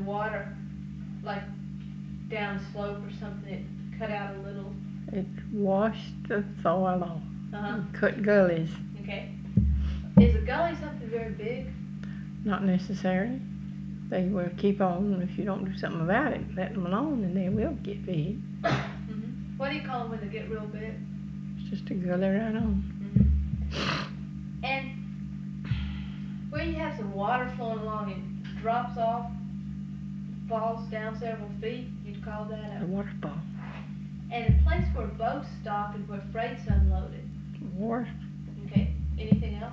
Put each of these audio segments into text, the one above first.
water, like down slope or something, it cut out a little? It washed the soil off. Uh-huh. Cut gullies. Okay. Is a gully something very big? Not necessarily. They will keep on if you don't do something about it. Let them alone and they will get big. Mm-hmm. What do you call them when they get real big? It's just a gully right on. Mm-hmm. And where you have some water flowing along and drops off, falls down several feet, you'd call that A waterfall. And a place where boats stop and where freight's unloaded. Wharf. Okay. Anything else?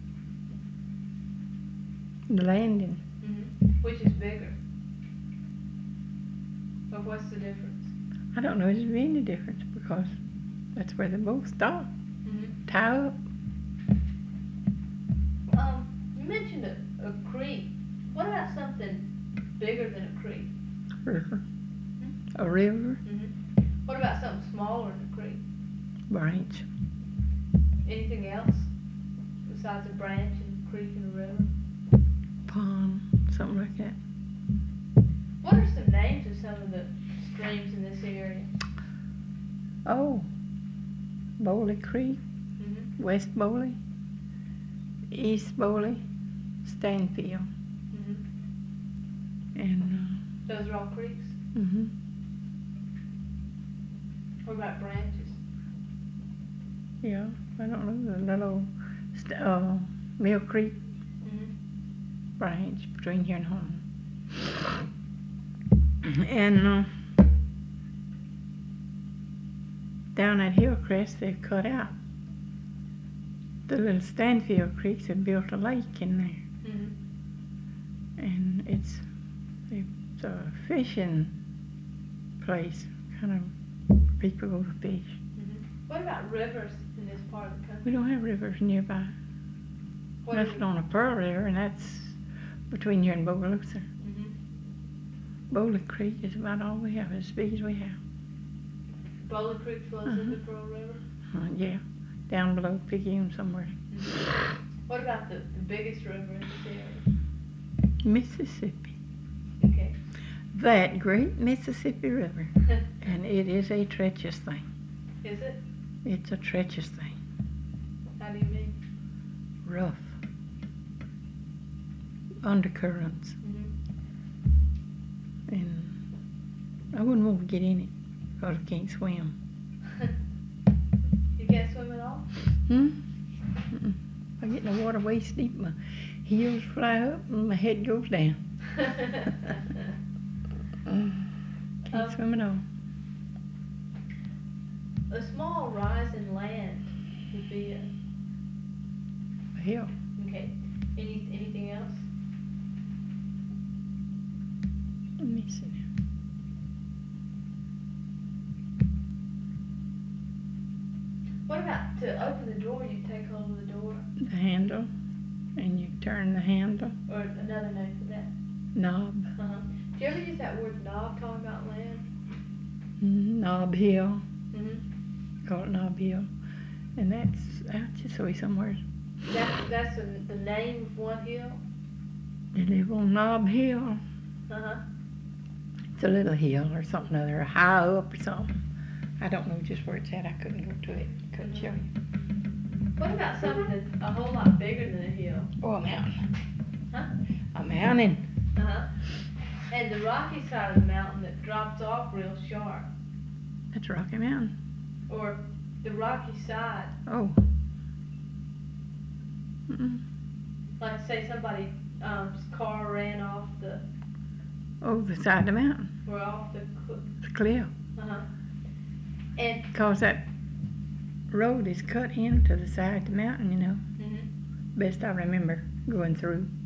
The landing. Mm-hmm. Which is bigger? Or what's the difference? I don't know if there's any difference because that's where they both stop. Mm-hmm. Tie up. You mentioned a creek. What about something bigger than a creek? River. Hmm? A river. Mm-hmm. What about something smaller than a creek? Branch. Anything else besides a branch and a creek and a river? Pond. Something like that. What are some names of some of the streams in this area? Oh. Bowley Creek. Mm-hmm. West Bowley. East Bowley. Stanfield. Mm-hmm. And Those are all creeks? mm-hmm. What about branches? Yeah, I don't know, the little Mill Creek Mm-hmm. branch between here and home. And down at Hillcrest they've cut out the little Stanfield Creeks and built a lake in there. Mm-hmm. And it's a fishing place, kind of people go to fish. Mm-hmm. What about rivers in this part of the country? We don't have rivers nearby. What Nothing on a Pearl River, and that's between here and Bogalusa. Mm-hmm. Bowley Creek is about all we have, as big as we have. Bowley Creek flows into Pearl River? Yeah, down below Picayune somewhere. Mm-hmm. What about the biggest river in this area? Mississippi. Okay. That great Mississippi River. And it is a treacherous thing. Is it? It's a treacherous thing. How do you mean? Rough. Undercurrents. Mm-hmm. And I wouldn't want to get in it because I can't swim. You can't swim at all? Mm-mm. I get in the water waist deep, my heels fly up and my head goes down. Can't swim at all. A small rise in land would be A hill. okay. Anything else? I'm missing it. What about to open the door, you take hold of the door? The handle, and you turn the handle. Or another name for that? Knob. Uh-huh. Do you ever use that word knob talking about land? Knob Hill. Mm-hmm. Call it Knob Hill. And that's out this way somewhere. That's the name of one hill? They live on Knob Hill. Uh-huh. It's a little hill or something other, high up or something. I don't know just where it's at. I couldn't go to it. Couldn't show you. What about something that's a whole lot bigger than a hill? Oh, a mountain. Huh? A mountain. Uh-huh. And the rocky side of the mountain that drops off real sharp. That's Rocky Mountain. Or the rocky side. Oh. Mm-mm. Like say somebody's car ran off the, Oh, the side of the mountain. or off the The cliff. uh-huh. And Because that road is cut into the side of the mountain, you know. mm-hmm. Best I remember going through.